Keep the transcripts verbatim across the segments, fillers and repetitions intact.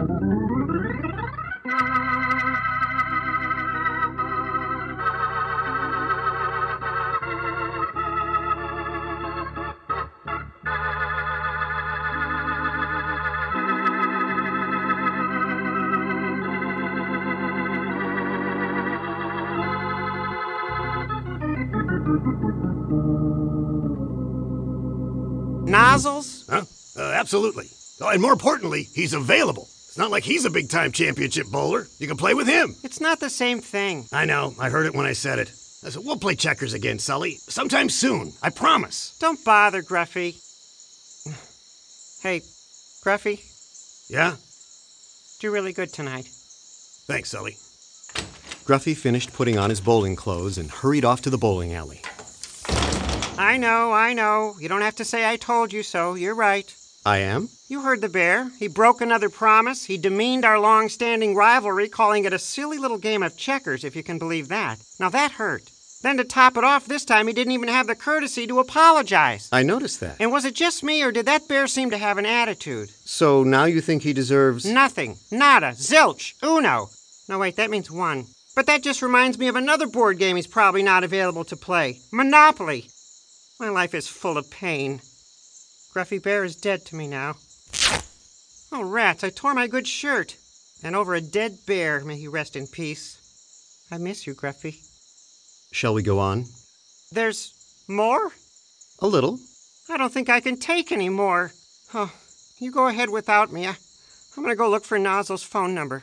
Nozzles? Huh? Uh, absolutely. Oh, and more importantly, he's available. It's not like he's a big-time championship bowler. You can play with him. It's not the same thing. I know. I heard it when I said it. I said, we'll play checkers again, Sully. Sometime soon. I promise. Don't bother, Gruffy. Hey, Gruffy, Yeah? do really good tonight. Thanks, Sully. Gruffy finished putting on his bowling clothes and hurried off to the bowling alley. I know, I know. You don't have to say I told you so. You're right. I am? You heard the bear. He broke another promise. He demeaned our long-standing rivalry, calling it a silly little game of checkers, if you can believe that. Now that hurt. Then to top it off, this time he didn't even have the courtesy to apologize. I noticed that. And was it just me, or did that bear seem to have an attitude? So now you think he deserves... Nothing. Nada. Zilch. Uno. No, wait, that means one. But that just reminds me of another board game he's probably not available to play. Monopoly. My life is full of pain. Gruffy Bear is dead to me now. Oh, rats, I tore my good shirt. And over a dead bear, may he rest in peace. I miss you, Gruffy. Shall we go on? There's more? A little. I don't think I can take any more. Oh, you go ahead without me. I, I'm going to go look for Nozzle's phone number.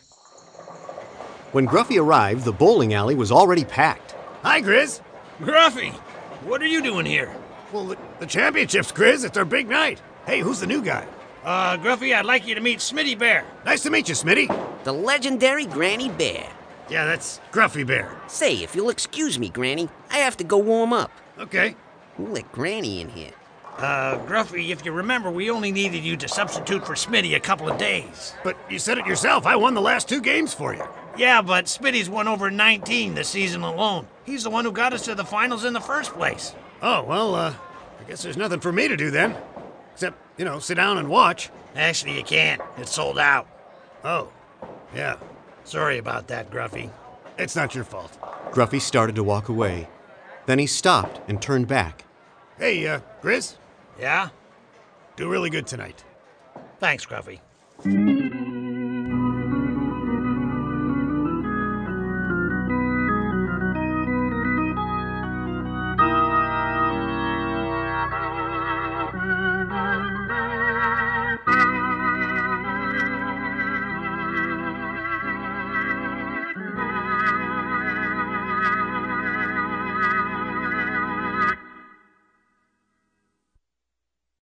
When Gruffy arrived, the bowling alley was already packed. Hi, Grizz. Gruffy, what are you doing here? Well, the, the championships, Grizz. It's our big night. Hey, who's the new guy? Uh, Gruffy, I'd like you to meet Smitty Bear. Nice to meet you, Smitty. The legendary Granny Bear. Yeah, that's Gruffy Bear. Say, if you'll excuse me, Granny, I have to go warm up. Okay. Who let Granny in here? Uh, Gruffy, if you remember, we only needed you to substitute for Smitty a couple of days. But you said it yourself. I won the last two games for you. Yeah, but Smitty's won over nineteen this season alone. He's the one who got us to the finals in the first place. Oh, well, uh, I guess there's nothing for me to do then. Except, you know, sit down and watch. Actually, you can't. It's sold out. Oh, yeah. Sorry about that, Gruffy. It's not your fault. Gruffy started to walk away. Then he stopped and turned back. Hey, uh, Grizz, Yeah? do really good tonight. Thanks, Gruffy.